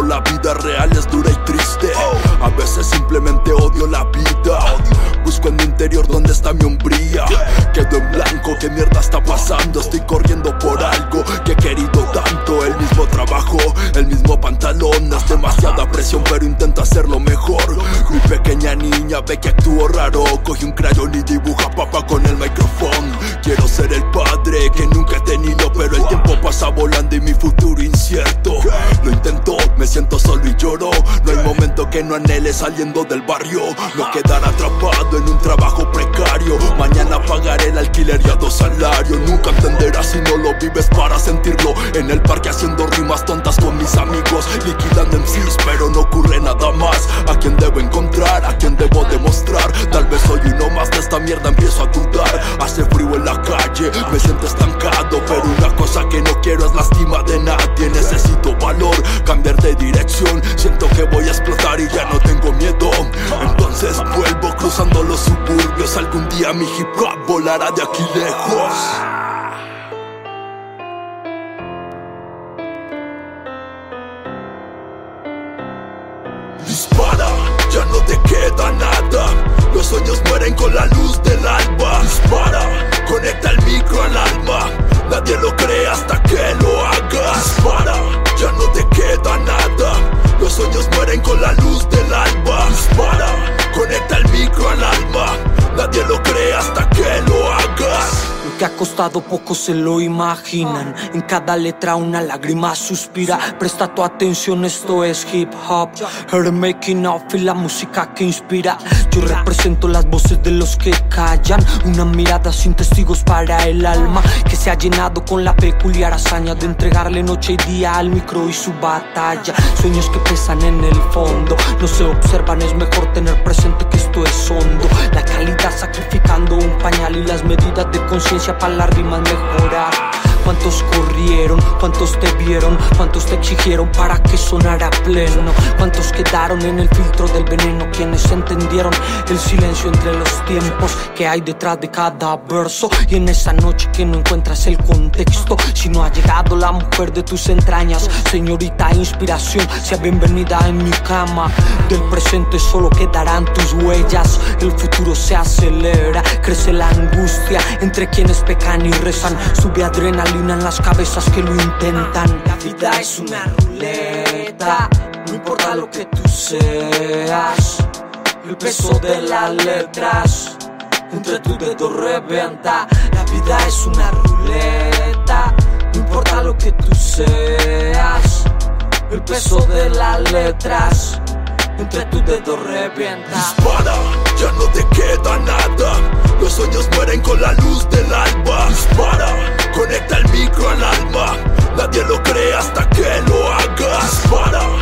pero la vida real es dura y triste. A veces simplemente odio la vida. Busco en mi interior dónde está mi hombría. Quedo en blanco, ¿qué mierda está pasando? Estoy corriendo por algo que he querido tanto. El mismo trabajo, el mismo pantalón. Es demasiada presión pero intento hacerlo mejor. Mi pequeña niña ve que actúo raro. Coge un crayón y dibuja papá con el micrófono. Quiero ser el padre que nunca he tenido, pero el tiempo pasa volando y mi futuro incierto. Lo intento, me siento solo y lloro. No hay momento que no anhele saliendo del barrio. No quedar atrapado en un trabajo precario. Mañana pagaré el alquiler y a 2 salarios. Nunca entenderás si no lo vives para sentirlo. En el parque haciendo rimas tontas con mis amigos, liquidando MCs, pero no ocurre nada más. ¿A quién debo encontrar? ¿A quién debo demostrar? Tal vez soy uno más de esta mierda, empiezo a dudar. Hace frío en la calle, me siento estancado, pero una cosa que no quiero es lastima de nadie. Necesito valor, cambiar de dirección. Siento que voy a explotar y ya no tengo miedo. Entonces vuelvo cruzando los suburbios. Algún día mi hip hop volará de aquí lejos. Dispara, ya no te queda nada. Los sueños mueren con la luz del alba. Dispara, conecta el micro al alma. Nadie lo cree hasta que lo hagas. Dispara, ya no te queda nada. Los sueños mueren con la luz del alba. Dispara, conecta el micro al alma. Nadie lo cree hasta que lo hagas. Lo que ha costado pocos se lo imaginan. En cada letra una lágrima suspira. Presta tu atención, esto es hip hop. Her making of y la música que inspira. Yo represento las voces de los que callan. Una mirada sin testigos para el alma, que se ha llenado con la peculiar hazaña de entregarle noche y día al micro y su batalla. Sueños que pesan en el fondo, no se observan, es mejor tener presente que esto es hondo. La calidad sacrificando un pañal y las medidas de conciencia para las rimas mejorar. ¿Cuántos corrieron? ¿Cuántos te vieron? ¿Cuántos te exigieron para que sonara pleno? ¿Cuántos quedaron en el filtro del veneno? Quienes entendieron el silencio entre los tiempos que hay detrás de cada verso. Y en esa noche que no encuentras el contexto, si no ha llegado la mujer de tus entrañas, señorita inspiración, sea bienvenida en mi cama. Del presente solo quedarán tus huellas. El futuro se acelera, crece la angustia entre quienes pecan y rezan. Sube adrenalina en las cabezas que lo intentan. La vida es una ruleta, no importa lo que tú seas. El peso de las letras entre tus dedos revienta. La vida es una ruleta, no importa lo que tú seas. El peso de las letras entre tus dedos revienta. Dispara, ya no te queda nada. Los sueños mueren con la luz del alba. Dispara, conecta el micro al alma. Nadie lo cree hasta que lo hagas. Dispara,